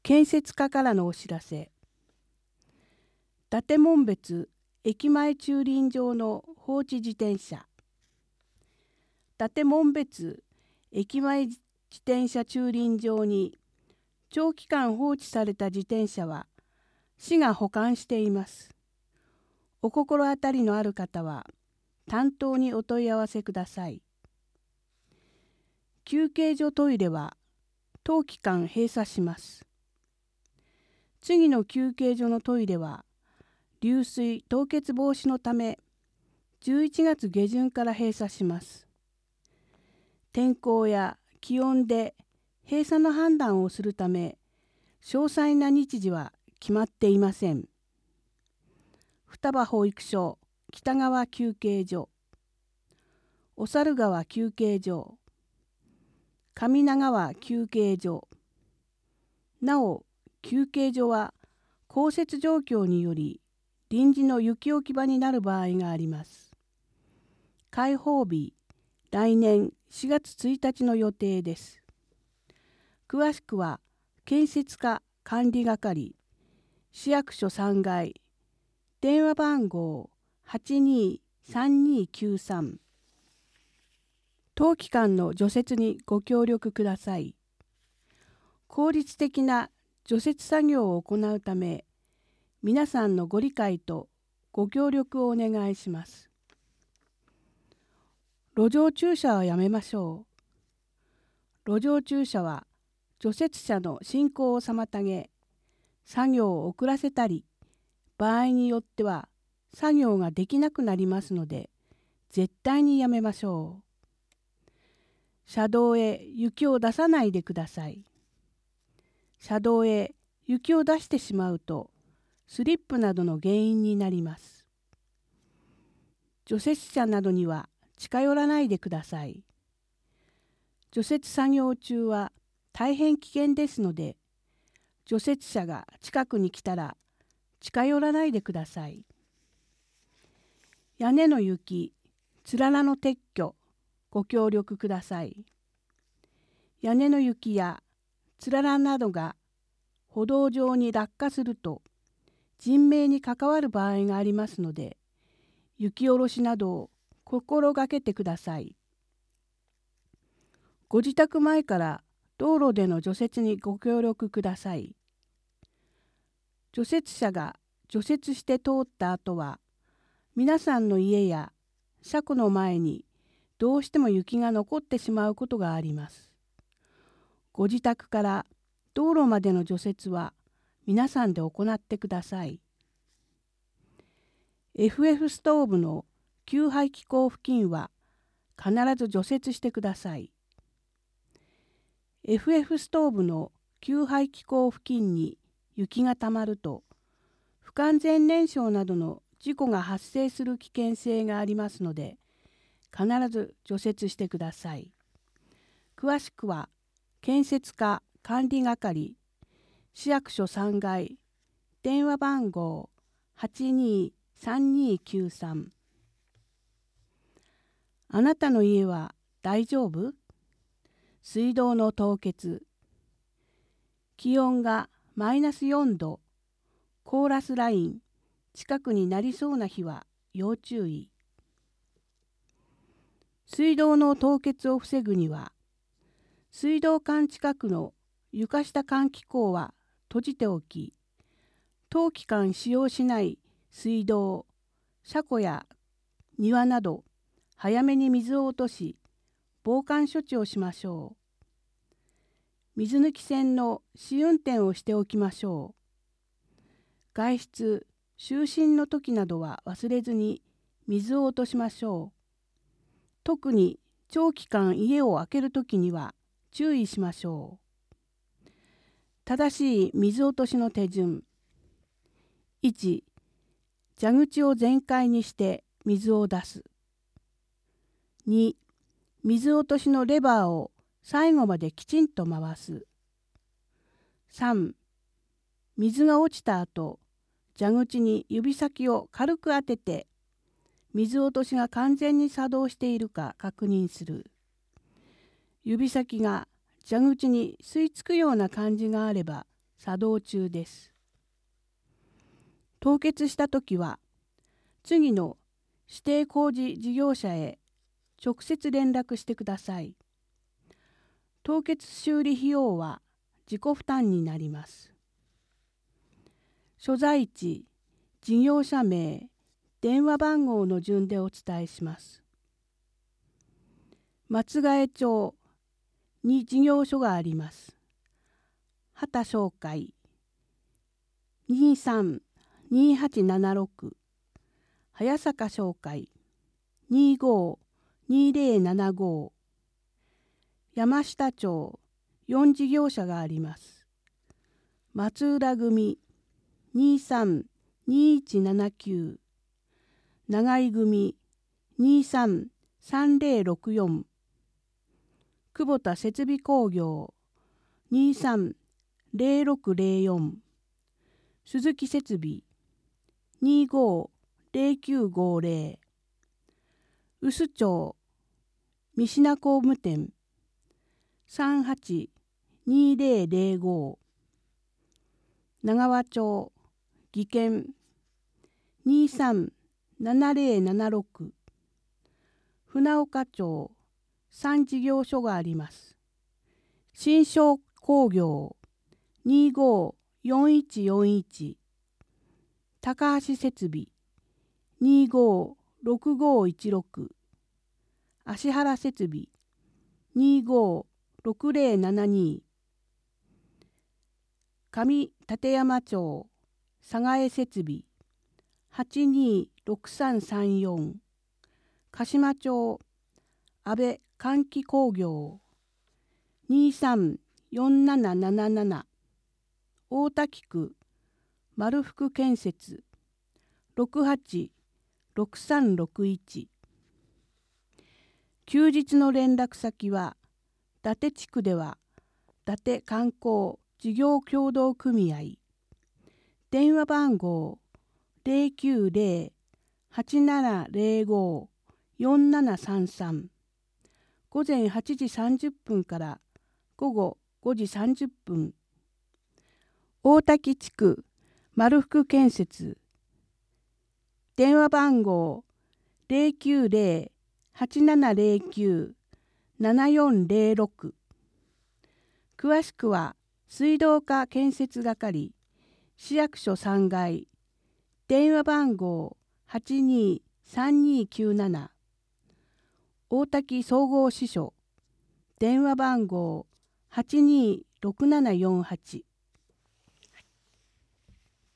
建設課からのお知らせ。伊達紋別駅前駐輪場の放置自転車。伊達紋別駅前自転車駐輪場に長期間放置された自転車は市が保管しています。お心当たりのある方は担当にお問い合わせください。休憩所トイレは当期間閉鎖します。次の休憩所のトイレは流水凍結防止のため11月下旬から閉鎖します。天候や気温で閉鎖の判断をするため詳細な日時は決まっていません。双葉保育所北川休憩所、お猿川休憩所、上長川休憩所。なお、休憩所は降雪状況により臨時の雪置き場になる場合があります。開放日、来年4月1日の予定です。詳しくは建設課管理係、市役所3階、電話番号823293。当期間の除雪にご協力ください。効率的な除雪作業を行うため、皆さんのご理解とご協力をお願いします。路上駐車はやめましょう。路上駐車は除雪車の進行を妨げ、作業を遅らせたり、場合によっては作業ができなくなりますので、絶対にやめましょう。車道へ雪を出さないでください。車道へ雪を出してしまうと、スリップなどの原因になります。除雪車などには近寄らないでください。除雪作業中は大変危険ですので、除雪車が近くに来たら近寄らないでください。屋根の雪、つららの撤去、ご協力ください。屋根の雪やつららなどが歩道上に落下すると人命に関わる場合がありますので、雪下ろしなどを心がけてください。ご自宅前から道路での除雪にご協力ください。除雪車が除雪して通った後は、皆さんの家や車庫の前にどうしても雪が残ってしまうことがあります。ご自宅から道路までの除雪は皆さんで行ってください。FF ストーブの給排気口付近は必ず除雪してください。FF ストーブの給排気口付近に雪がたまると、不完全燃焼などの事故が発生する危険性がありますので、必ず除雪してください。詳しくは建設課管理係、市役所3階、電話番号823293。あなたの家は大丈夫？水道の凍結。気温がマイナス4度、コーラスライン近くになりそうな日は要注意。水道の凍結を防ぐには、水道管近くの床下換気口は閉じておき、当期間使用しない水道、車庫や庭など早めに水を落とし、防寒処置をしましょう。水抜き栓の試運転をしておきましょう。外出、就寝の時などは忘れずに水を落としましょう。特に長期間家を空ける時には注意しましょう。正しい水落としの手順。1、蛇口を全開にして水を出す。2、水落としのレバーを最後まできちんと回す。3、水が落ちた後、蛇口に指先を軽く当てて、水落としが完全に作動しているか確認する。指先が蛇口に吸い付くような感じがあれば作動中です。凍結したときは、次の指定工事事業者へ直接連絡してください。凍結修理費用は自己負担になります。所在地、事業者名、電話番号の順でお伝えします。松ヶ江町に事業所があります。畑商会 23-2876、早坂商会 25-2075、山下町4事業者があります。松浦組 23-2179、長井組 23-3064、久保田設備工業 23-0604、鈴木設備 25-0950、臼町三品工務店 38-2005、長和町技研 23-7076、船岡町3事業所があります。新商工業 25-4141、高橋設備 25-6516、芦原設備 25-6072、上立山町寒河江設備 826334、鹿島町安倍換気工業 234777、大田区丸福建設 686361。休日の連絡先は、伊達地区では伊達観光事業協同組合、電話番号 090-8705-4733、午前8時30分から午後5時30分。大滝地区丸福建設、電話番号 090-8709-7406。詳しくは水道課建設係、市役所3階、電話番号 823297、大滝総合支所、電話番号 826748。